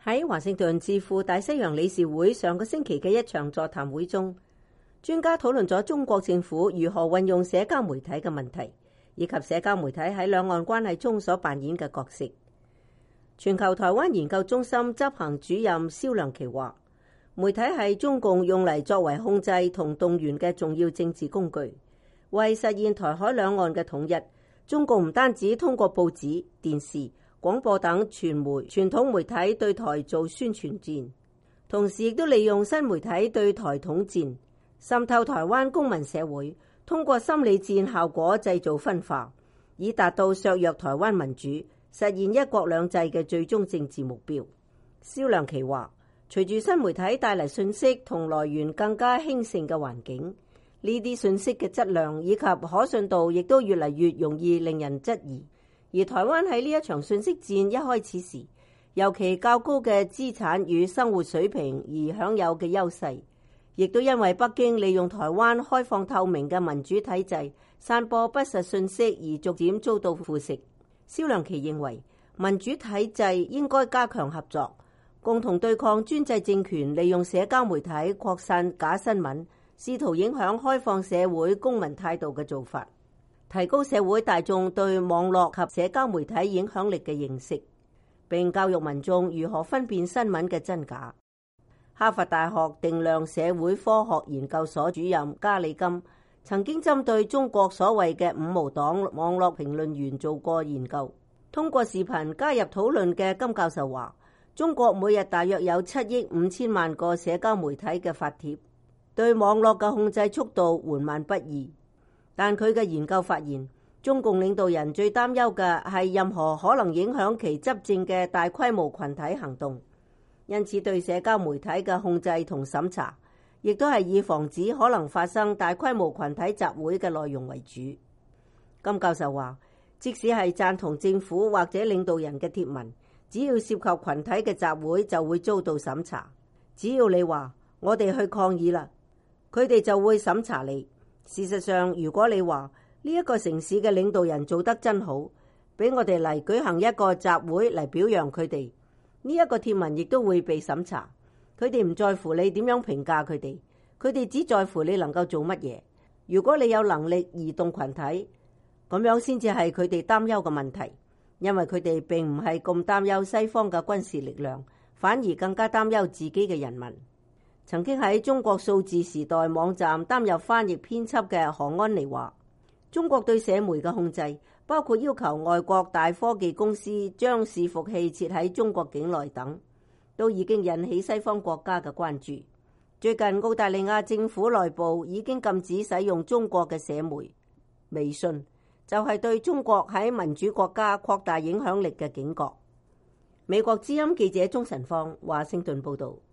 喺華盛頓智庫大西洋理事會上個星期嘅一場座談會中，專家討論咗中國政府如何運用社交媒體嘅問題，以及社交媒體喺兩岸關係中所扮演嘅角色。全球台灣研究中心執行主任蕭良琪話，媒體係中共用嚟作為控制同動員嘅重要政治工具，為實現台海兩岸嘅統一，中共唔單止通過報紙、電視、廣播等傳媒傳統媒體對台做宣傳戰，同時亦都利用新媒體對台統戰，滲透台灣公民社會，通過心理戰效果製造分化，以達到削弱台灣民主、實現一國兩制嘅最終政治目標。蕭良琪話，隨住新媒體帶嚟信息同來源更加興盛嘅環境，呢啲信息嘅質量以及可信度亦都越嚟越容易令人質疑。而台灣喺呢一場信息戰一開始時，尤其較高嘅資產與生活水平而享有嘅優勢，亦都因為北京利用台灣開放透明嘅民主體制，散播不實信息而逐漸遭到腐蝕。蕭良琪認為，民主體制應該加強合作，共同對抗專制政權利用社交媒體擴散假新聞，試圖影響開放社會公民態度嘅做法，提高社會大眾對網絡及社交媒體影響力嘅認識，並教育民眾如何分辨新聞嘅真假。哈佛大學定量社會科學研究所主任加里金曾經針對中國所謂嘅五毛黨網絡評論員做過研究。通過視頻加入討論嘅金教授話，中國每日大約有7億5千萬個社交媒體嘅發帖，對網絡嘅控制速度緩慢不易。但佢嘅研究發現，中共領導人最擔憂嘅係任何可能影響其執政嘅大規模群體行動，因此對社交媒體嘅控制同審查，亦都係以防止可能發生大規模群體集會嘅內容為主。金教授話，即使係贊同政府或者領導人嘅貼文，只要涉及群體嘅集會就會遭到審查。只要你話我哋去抗議啦，佢哋就會審查你。事實上，如果你話呢一個城市嘅領導人做得真好，俾我哋嚟舉行一個集會嚟表揚佢哋，呢一個貼文亦都會被審查。佢哋唔在乎你點樣評價佢哋，佢哋只在乎你能夠做乜嘢。如果你有能力移動群體，咁樣先至係佢哋擔憂嘅問題，因為佢哋並唔係咁擔憂西方嘅軍事力量，反而更加擔憂自己嘅人民。曾經喺中國數字時代網站擔任翻譯編輯嘅何安妮話，中國對社媒嘅控制，包括要求外國大科技公司將伺服器設喺中國境內等，都已經引起西方國家嘅關注。最近澳大利亞政府內部已經禁止使用中國嘅社媒微信，就係對中國喺民主國家擴大影響力嘅警告。美國之音記者鍾晨芳華盛頓報道。